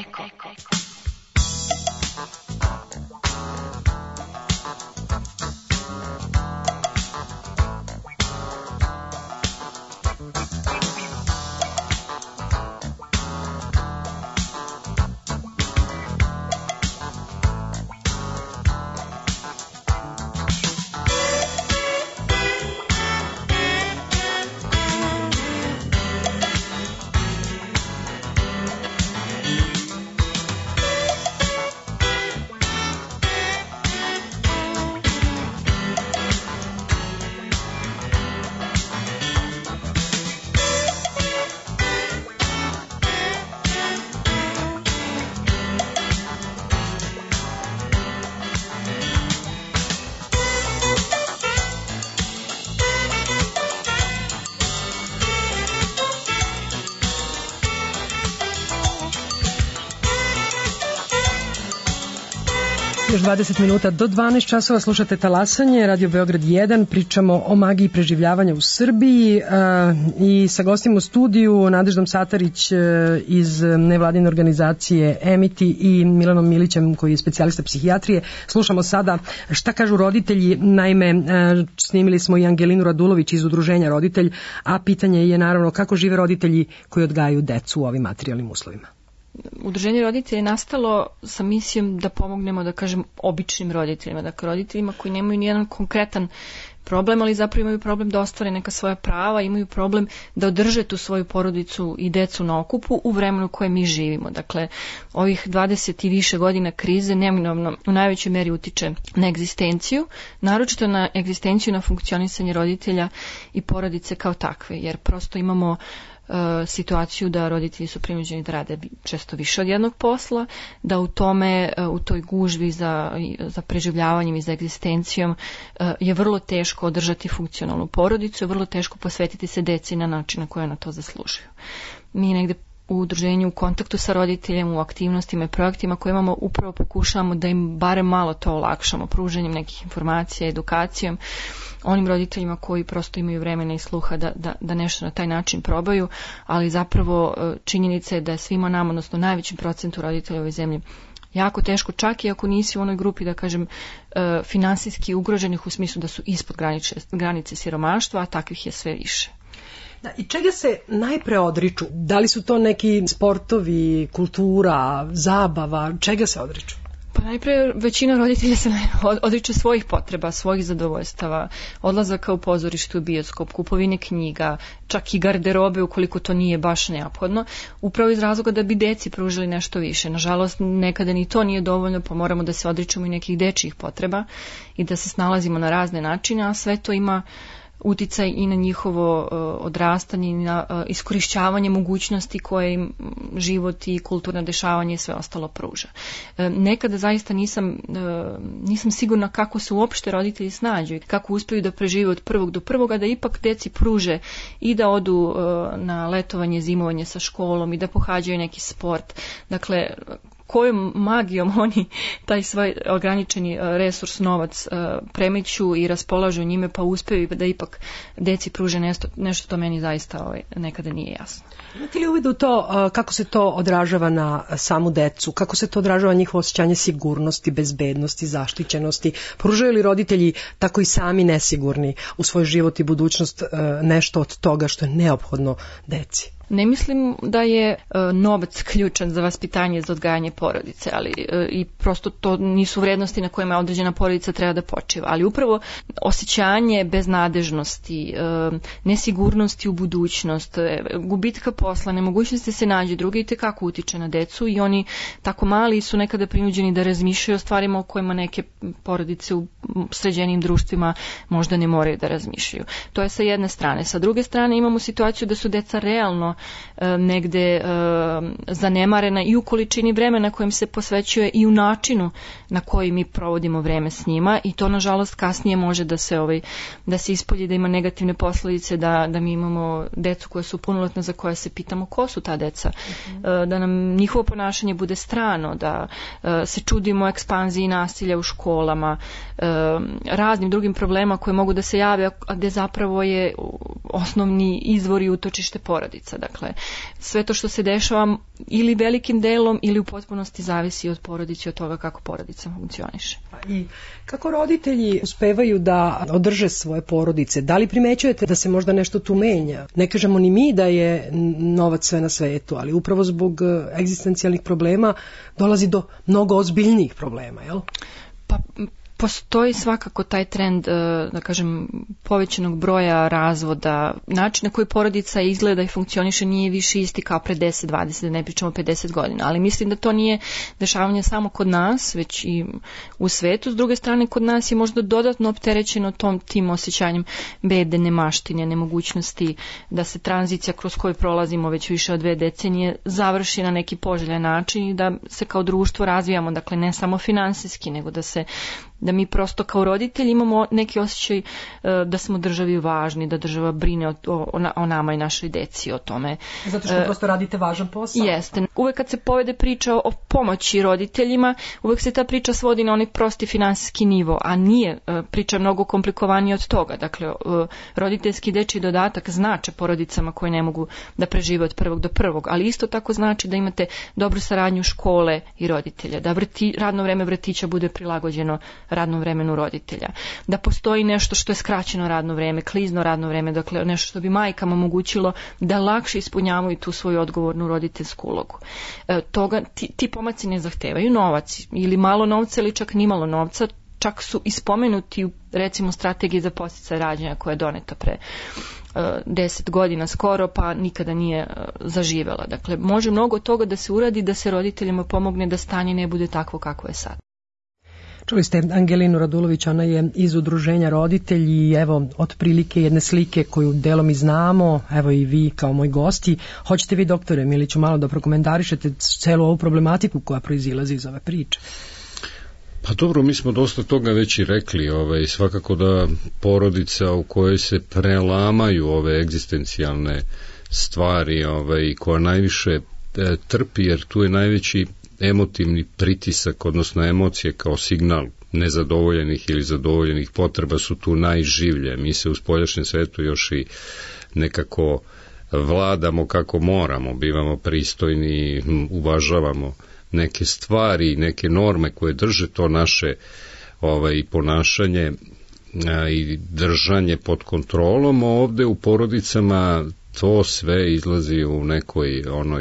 Još 20 minuta do 12 časova slušate Talasanje, Radio Beograd 1, pričamo o magiji preživljavanja u Srbiji i sa gostima u studiju Nadeždom Satarić iz nevladine organizacije Emiti i Milanom Milićem koji je specijalista psihijatrije. Slušamo sada šta kažu roditelji, naime snimili smo i Angelinu Radulović iz Udruženja Roditelj, a pitanje je naravno kako žive roditelji koji odgajaju decu u ovim materijalnim uslovima. Udruženje roditelja je nastalo sa misijom da pomognemo, da kažem, običnim roditeljima, dakle roditeljima koji nemaju nijedan konkretan problem, ali zapravo imaju problem da ostvare neka svoja prava, imaju problem da održe tu svoju porodicu i decu na okupu u vremenu koje mi živimo. Dakle, ovih 20 i više godina krize neminovno u najvećoj meri utiče na egzistenciju, naročito na egzistenciju, na funkcionisanje roditelja i porodice kao takve, jer prosto imamo situaciju da roditelji su prinuđeni da rade često više od jednog posla, da u tome, u toj gužvi za preživljavanjem i za egzistencijom je vrlo teško održati funkcionalnu porodicu, je vrlo teško posvetiti se deci na način na koji ona to zaslužuju. Mi negde u udruženju u kontaktu sa roditeljem, u aktivnostima i projektima koje imamo upravo pokušavamo da im barem malo to olakšamo, pruženjem nekih informacija, edukacijom, onim roditeljima koji prosto imaju vremena i sluha da nešto na taj način probaju, ali zapravo činjenica je da je svima nama, odnosno najvećem procentu roditelja u ovoj zemlji, jako teško, čak i ako nisi u onoj grupi, da kažem, finansijski ugroženih u smislu da su ispod granice siromaštva, a takvih je sve više. Da, i čega se najpre odriču? Da li su to neki sportovi, kultura, zabava, čega se odriču? Pa najpre većina roditelja se odriče svojih potreba, svojih zadovoljstava, odlazaka u pozorište, u bioskop, kupovine knjiga, čak i garderobe ukoliko to nije baš neophodno, upravo iz razloga da bi deci pružili nešto više. Nažalost, nekada ni to nije dovoljno, pa moramo da se odričemo i nekih dečjih potreba i da se snalazimo na razne načine, a sve to ima uticaj i na njihovo odrastanje i na iskorišćavanje mogućnosti koje im život i kulturno dešavanje i sve ostalo pruža. Nekada zaista nisam sigurna kako se uopšte roditelji snađu i kako uspiju da prežive od prvog do prvoga, da ipak deci pruže i da odu na letovanje, zimovanje sa školom i da pohađaju neki sport. Dakle, kojom magijom oni taj svoj ograničeni resurs, novac premeću i raspolažu njime, pa uspeju da ipak deci pruže nešto to meni zaista nekada nije jasno. Imate li uvid u to kako se to odražava na samu decu, kako se to odražava njihovo osjećanje sigurnosti, bezbednosti, zaštićenosti? Pružaju li roditelji tako i sami nesigurni u svoj život i budućnost nešto od toga što je neophodno deci? Ne mislim da je novac ključan za vaspitanje, za odgajanje porodice, ali i prosto to nisu vrednosti na kojima određena porodica treba da počiva, ali upravo osjećanje beznadežnosti, nesigurnosti u budućnost, gubitka posla, nemogućnosti se nađe druge i tekako utiče na decu i oni tako mali su nekada prinuđeni da razmišljaju o stvarima o kojima neke porodice u sređenim društvima možda ne moraju da razmišljaju. To je sa jedne strane. Sa druge strane imamo situaciju da su deca realno negde zanemarena i u količini vremena kojim se posvećuje i u načinu na koji mi provodimo vreme s njima i to nažalost kasnije može da se ispolji, da ima negativne posledice, da mi imamo decu koja su punoletna za koje se pitamo ko su ta deca, da nam njihovo ponašanje bude strano, da se čudimo ekspanziji nasilja u školama, raznim drugim problemima koje mogu da se jave, a gde zapravo je osnovni izvor i utočište porodica. Dakle, sve to što se dešava ili velikim delom ili u potpunosti zavisi od porodice, od toga kako porodica funkcioniše. I kako roditelji uspevaju da održe svoje porodice? Da li primećujete da se možda nešto tu menja? Ne kažemo ni mi da je novac sve na svetu, ali upravo zbog egzistencijalnih problema dolazi do mnogo ozbiljnijih problema, jel? Pa postoji svakako taj trend, da kažem, povećanog broja razvoda. Način na koji porodica izgleda i funkcioniše nije više isti kao pre 10, 20, da ne pričamo 50 godina. Ali mislim da to nije dešavanje samo kod nas, već i u svetu. S druge strane, kod nas je možda dodatno opterećeno tim osjećanjem bede, nemaštine, nemogućnosti da se tranzicija kroz koju prolazimo već više od 2 decenije završi na neki poželjan način i da se kao društvo razvijamo, dakle ne samo finansijski, nego da mi prosto kao roditelji imamo neki osjećaj da smo državi važni, da država brine o nama i našoj deci, o tome. Zato što prosto radite važan posao. Jeste. Uvek kad se povede priča o pomoći roditeljima, uvek se ta priča svodi na onaj prosti finansijski nivo, a nije priča mnogo komplikovanija od toga. Dakle, roditeljski dečji dodatak znače porodicama koje ne mogu da prežive od prvog do prvog, ali isto tako znači da imate dobru saradnju škole i roditelja, da radno vreme vrtića bude prilagođeno radnom vremenu roditelja, da postoji nešto što je skraćeno radno vreme, klizno radno vreme, dakle nešto što bi majkama omogućilo da lakše ispunjavaju tu svoju odgovornu roditeljsku ulogu. Ti pomaci ne zahtevaju novac ili malo novca ili čak ni malo novca, čak su ispomenuti u recimo strategiji za podsticaj rađanja koja je doneta pre 10 godina skoro, pa nikada nije zaživela. Dakle, može mnogo toga da se uradi, da se roditeljima pomogne da stanje ne bude takvo kako je sad. Čuli ste Angelinu Radulović, ona je iz udruženja Roditelji i evo otprilike jedne slike koju delom i znamo, evo i vi kao moji gosti. Hoćete vi, doktore Miliću, malo da prokomentarišete celu ovu problematiku koja proizilazi iz ove priče? Pa dobro, mi smo dosta toga već i rekli, svakako da porodica u kojoj se prelamaju ove egzistencijalne stvari koja najviše trpi, jer tu je najveći emotivni pritisak, odnosno emocije kao signal nezadovoljenih ili zadovoljenih potreba su tu najživlje. Mi se u spoljašnjem svetu još i nekako vladamo kako moramo, bivamo pristojni, uvažavamo neke stvari, neke norme koje drže to naše ponašanje i držanje pod kontrolom. Ovde u porodicama to sve izlazi u nekoj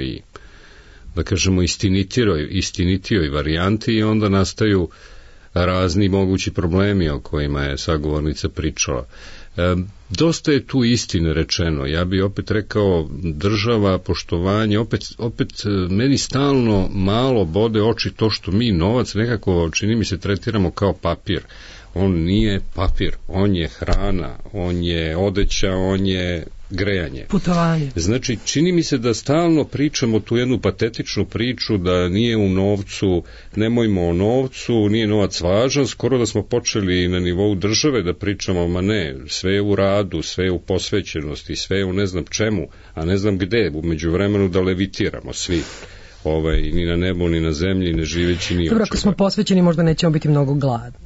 da kažemo istinitijoj varijanti i onda nastaju razni mogući problemi o kojima je sagovornica pričala. Dosta je tu istine rečeno. Ja bih opet rekao država, poštovanje, opet meni stalno malo bode oči to što mi novac nekako, čini mi se, tretiramo kao papir. On nije papir, on je hrana, on je odeća, on je grejanje. Putovanje. Znači, čini mi se da stalno pričamo tu jednu patetičnu priču da nije u novcu, nemojmo o novcu, nije novac važan, skoro da smo počeli na nivou države da pričamo, ma ne, sve je u radu, sve je u posvećenosti, sve je u ne znam čemu, a ne znam gde, u međuvremenu da levitiramo svi. Ni na nebu, ni na zemlji, ne živeći ni. Dobro, ako smo posvećeni, možda nećemo biti mnogo gladni.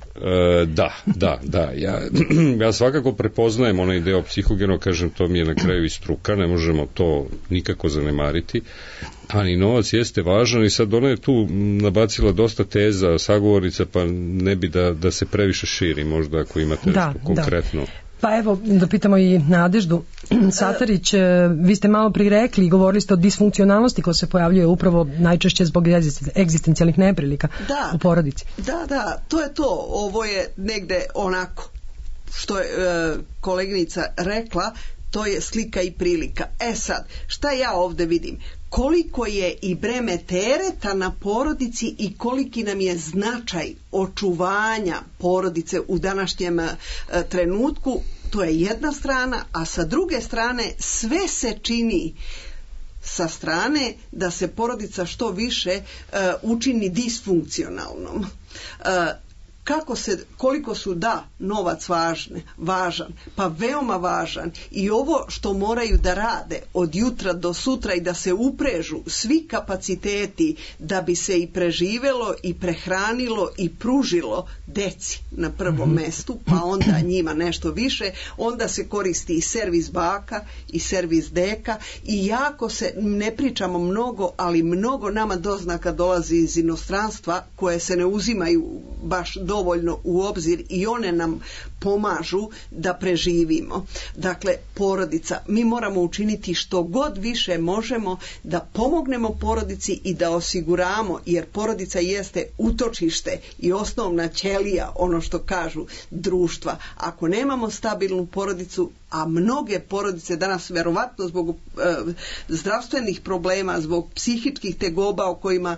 Da. Ja svakako prepoznajem onaj deo psihogeno, kažem, to mi je na kraju i struka, ne možemo to nikako zanemariti, ali novac jeste važan i sad ona je tu nabacila dosta teza, sagovornica, pa ne bi da se previše širi, možda ako imate nešto konkretno. Pa evo, da pitamo i Nadeždu Satarić, vi ste malo prije rekli i govorili ste o disfunkcionalnosti koja se pojavljuje upravo najčešće zbog egzistencijalnih neprilika u porodici. Da, to je to. Ovo je negde onako što je koleginica rekla, to je slika i prilika. Sad, šta ja ovde vidim? Koliko je i breme tereta na porodici i koliki nam je značaj očuvanja porodice u današnjem trenutku, to je jedna strana, a sa druge strane sve se čini sa strane da se porodica što više učini disfunkcionalnom. Koliko su novac važan, pa veoma važan, i ovo što moraju da rade od jutra do sutra i da se uprežu svi kapaciteti da bi se i preživelo i prehranilo i pružilo deci na prvom mestu, pa onda njima nešto više, onda se koristi i servis baka i servis deka i jako se, ne pričamo mnogo, ali mnogo nama doznaka dolazi iz inostranstva koje se ne uzimaju baš dovoljno u obzir i one nam pomažu da preživimo. Dakle, porodica, mi moramo učiniti što god više možemo da pomognemo porodici i da osiguramo, jer porodica jeste utočište i osnovna ćelija, ono što kažu, društva. Ako nemamo stabilnu porodicu, a mnoge porodice danas verovatno zbog zdravstvenih problema, zbog psihičkih tegoba o kojima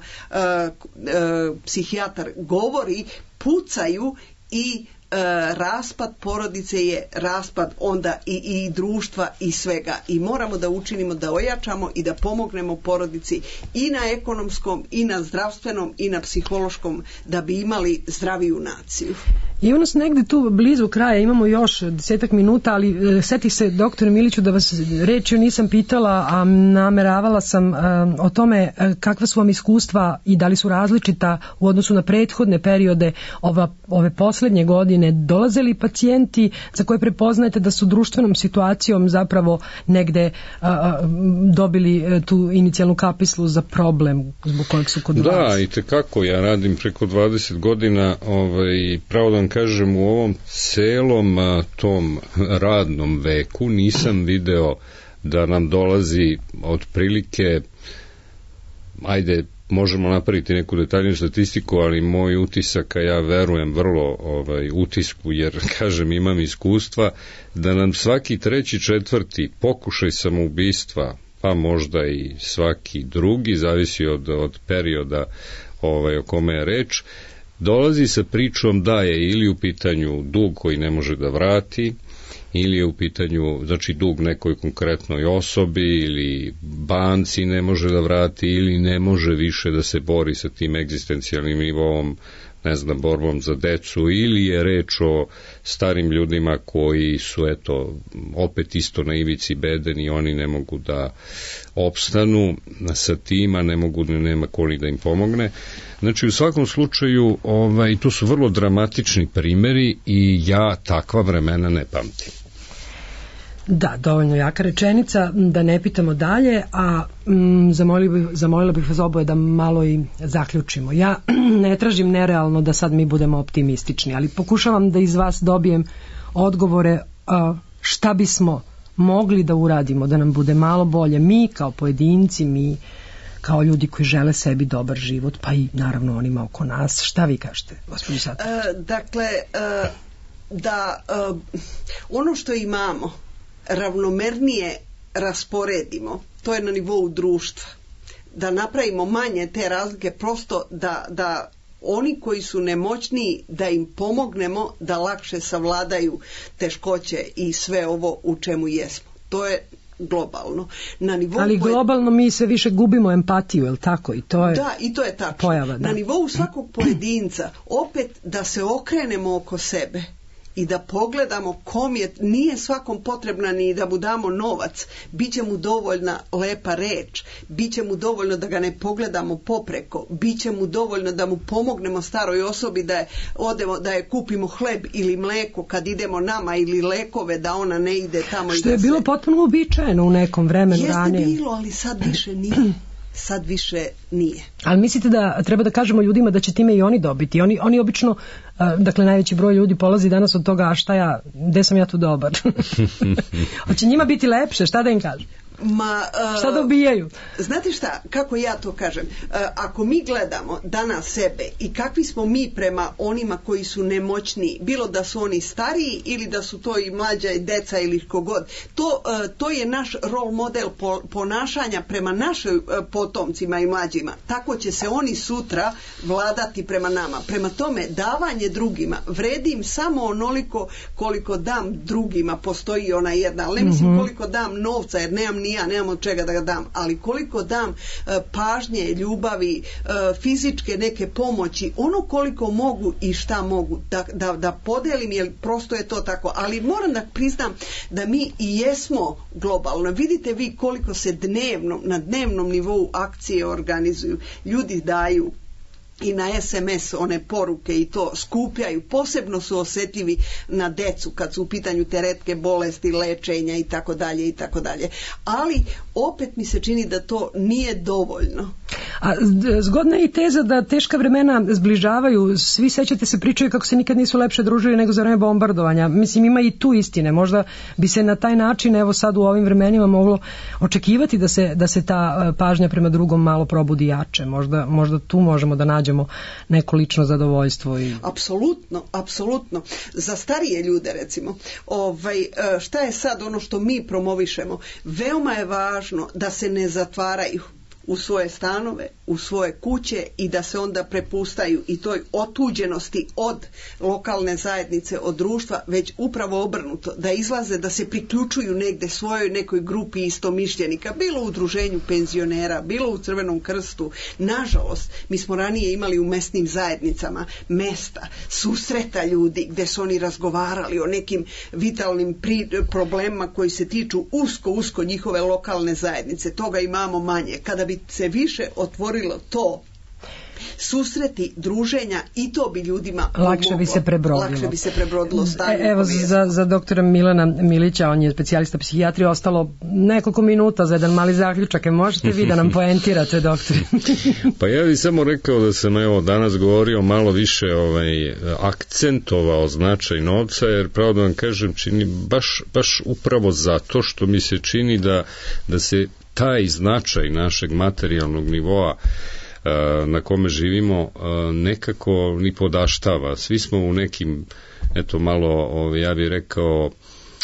psihijatar govori, pucaju i raspad porodice je raspad onda i društva i svega, i moramo da učinimo da ojačamo i da pomognemo porodici i na ekonomskom i na zdravstvenom i na psihološkom da bi imali zdraviju naciju. I nas negde tu blizu kraja, imamo još 10 minuta, ali seti se, doktore Miliću, da vas reći nisam pitala, a nameravala sam o tome kakva su vam iskustva i da li su različita u odnosu na prethodne periode ove poslednje godine. Dolaze li pacijenti za koje prepoznajete da su društvenom situacijom zapravo negde dobili tu inicijalnu kapislu za problem zbog kojeg su kod vas? Da, i tekako, ja radim preko 20 godina, pravo da vam kažem, u ovom celom tom radnom veku nisam video da nam dolazi otprilike, ajde, možemo napraviti neku detaljnu statistiku, ali moj utisak, a ja verujem vrlo utisku, jer, kažem, imam iskustva, da nam svaki treći, četvrti pokušaj samoubistva, pa možda i svaki drugi, zavisi od perioda o kome je reč, dolazi sa pričom da je ili u pitanju dug koji ne može da vrati, ili je u pitanju, znači, dug nekoj konkretnoj osobi ili banci ne može da vrati, ili ne može više da se bori sa tim egzistencijalnim nivom, ne znam, borbom za decu, ili je reč o starim ljudima koji su, eto, opet isto na ivici beden i oni ne mogu da opstanu sa tim, a ne mogu, nema ko ni da im pomogne. Znači, u svakom slučaju, to su vrlo dramatični primeri i ja takva vremena ne pamtim. Da, dovoljno jaka rečenica, da ne pitamo dalje, a zamolila bih vas oboje da malo i zaključimo. Ja ne tražim nerealno da sad mi budemo optimistični, ali pokušavam da iz vas dobijem odgovore šta bismo mogli da uradimo da nam bude malo bolje, mi kao pojedinci, mi kao ljudi koji žele sebi dobar život, pa i naravno onima oko nas. Šta vi kažete, gospođo Satarić? Dakle, da ono što imamo ravnomernije rasporedimo, to je na nivou društva, da napravimo manje te razlike, prosto da oni koji su nemoćniji, da im pomognemo da lakše savladaju teškoće i sve ovo u čemu jesmo. To je globalno. Ali globalno mi sve više gubimo empatiju, je li tako? I to je tačno. Pojava, da. Na nivou svakog pojedinca opet da se okrenemo oko sebe i da pogledamo nije svakom potrebna ni da mu damo novac, bit će mu dovoljna lepa reč, bit će mu dovoljno da ga ne pogledamo popreko, bit će mu dovoljno da mu pomognemo staroj osobi da je kupimo hleb ili mleko kad idemo nama, ili lekove da ona ne ide tamo. Što je bilo potpuno uobičajeno u nekom vremenu ranije. Jeste bilo, ali sad više nije. sad više nije. Ali mislite da treba da kažemo ljudima da će time i oni dobiti? Oni obično, dakle najveći broj ljudi polazi danas od toga, a šta ja, gde sam ja tu dobar? Hoće njima biti lepše, šta da im kažem? Šta dobijaju? Znate šta, kako ja to kažem, ako mi gledamo danas sebe i kakvi smo mi prema onima koji su nemoćni, bilo da su oni stariji ili da su to i mlađa i deca ili kogod, to je naš rol model ponašanja prema našim potomcima i mlađima. Tako će se oni sutra vladati prema nama. Prema tome, davanje drugima, vredim samo onoliko koliko dam drugima, postoji ona jedna, ali ne mislim koliko dam novca, jer nemam od čega da ga dam, ali koliko dam pažnje, ljubavi, fizičke neke pomoći, ono koliko mogu i šta mogu da podelim, jer prosto je to tako, ali moram da priznam da mi i jesmo globalno. Vidite vi koliko se na dnevnom nivou akcije organizuju, ljudi daju i na SMS one poruke i to skupljaju, posebno su osjetljivi na decu kad su u pitanju te retke bolesti, lečenja i tako dalje i tako dalje. Ali opet mi se čini da to nije dovoljno. A zgodna je i teza da teška vremena zbližavaju. Svi sećate se pričaju kako se nikad nisu lepše družili nego za vreme bombardovanja. Mislim, ima i tu istine. Možda bi se na taj način, evo sad u ovim vremenima moglo očekivati da se ta pažnja prema drugom malo probudi jače. Možda tu možemo da nađemo neko lično zadovoljstvo. Apsolutno. Za starije ljude recimo, šta je sad ono što mi promovišemo? Veoma je važno da se ne zatvaraju u svoje stanove, u svoje kuće i da se onda prepustaju i toj otuđenosti od lokalne zajednice, od društva, već upravo obrnuto, da izlaze, da se priključuju negde svojoj nekoj grupi istomišljenika, bilo u udruženju penzionera, bilo u Crvenom krstu. Nažalost, mi smo ranije imali u mesnim zajednicama mesta, susreta ljudi gde su oni razgovarali o nekim vitalnim problemima koji se tiču usko njihove lokalne zajednice. Toga imamo manje. Kada bi se više otvorilo to, susreti, druženja, i to bi ljudima lakše bi se prebrodilo stanje. Evo za doktora Milana Milića, on je specijalista psihijatrije, ostalo nekoliko minuta za jedan mali zaključak. Možete vi da nam poentirate, doktore? Pa ja bih samo rekao da sam danas govorio malo više akcentovao značaj novca, jer pravo da vam kažem, čini baš upravo zato što mi se čini da se taj značaj našeg materijalnog nivoa na kome živimo nekako ni podaštava. Svi smo u nekim, malo, ja bih rekao,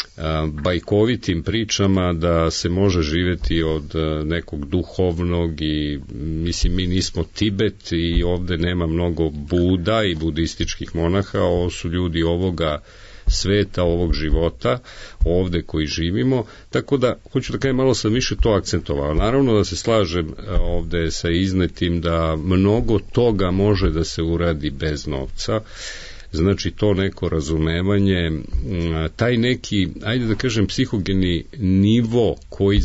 bajkovitim pričama da se može živjeti od nekog duhovnog i mislim mi nismo Tibet i ovde nema mnogo Buda i budističkih monaha, ovo su ljudi ovoga sveta, ovog života, ovde koji živimo, tako da, hoću da kažem, malo sam više to akcentovao. Naravno da se slažem ovde sa iznetim da mnogo toga može da se uradi bez novca, znači to neko razumevanje, taj neki, ajde da kažem, psihogeni nivo koji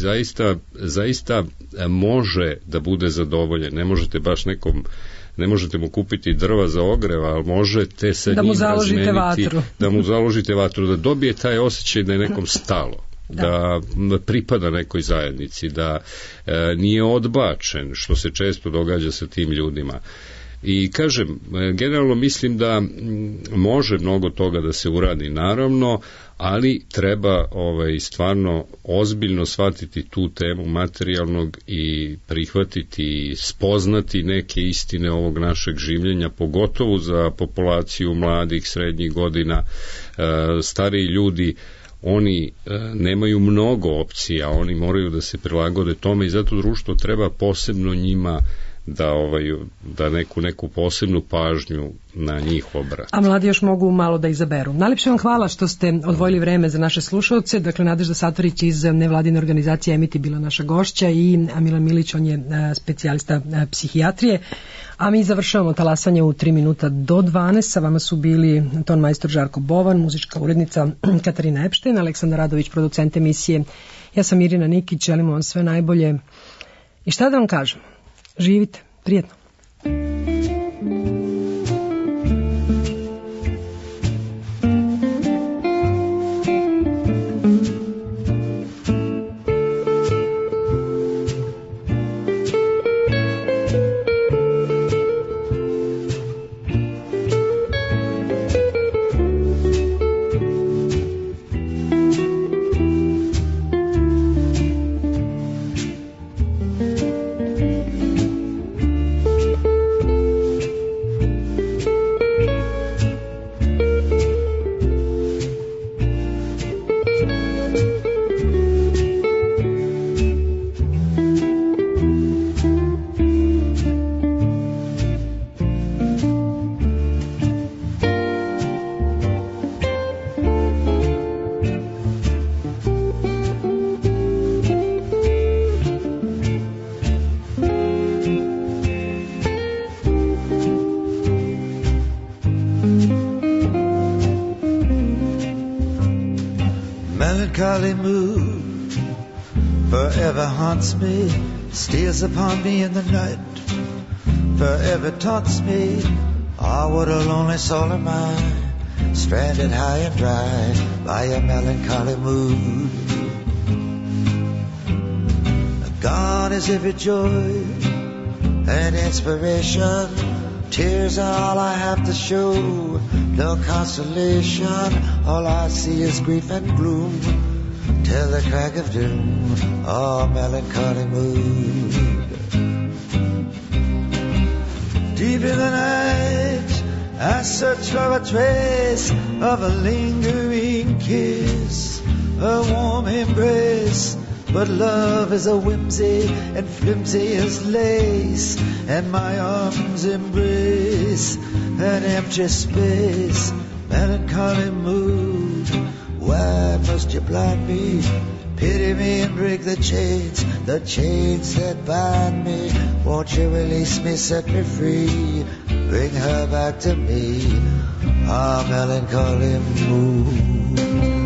zaista može da bude zadovoljen. Ne možete baš ne možete mu kupiti drva za ogrev, ali možete sa njim razmeniti, da mu založite vatru, da dobije taj osjećaj da je nekom stalo, da pripada nekoj zajednici, da nije odbačen, što se često događa sa tim ljudima. I kažem, generalno mislim da može mnogo toga da se uradi, naravno, ali treba stvarno ozbiljno shvatiti tu temu materijalnog i prihvatiti i spoznati neke istine ovog našeg življenja, pogotovo za populaciju mladih, srednjih godina, stariji ljudi. Oni nemaju mnogo opcija, oni moraju da se prilagode tome i zato društvo treba posebno njima da neku posebnu pažnju na njih obrati. A mladi još mogu malo da izaberu. Najlepše vam hvala što ste odvojili vreme za naše slušalce. Dakle, Nadežda Satorić iz nevladine organizacije Emiti bila naša gošća i Milan Milić, on je specijalista psihijatrije. A mi završavamo talasanje u 3 minuta do 12. Sa vama su bili ton majstor Žarko Bovan, muzička urednica Katarina Epšten, Aleksandar Radović, producent emisije. Ja sam Irina Nikić, želimo vam sve najbolje. I šta da vam kažem? Živite, prijetno. melancholy mood forever haunts me, steals upon me in the night, forever taunts me. Ah, what a lonely soul am I, stranded high and dry by a melancholy mood. Gone is every joy and inspiration, tears are all I have to show, no consolation, all I see is grief and gloom, till the crack of doom, oh melancholy mood. Deep in the night, I search for a trace of a lingering kiss, a warm embrace, but love is a whimsy and flimsy as lace, and my arms embrace an empty space, melancholy mood. Why must you blind me? Pity me and break the chains that bind me. Won't you release me, set me free, bring her back to me, ah, melancholy mood.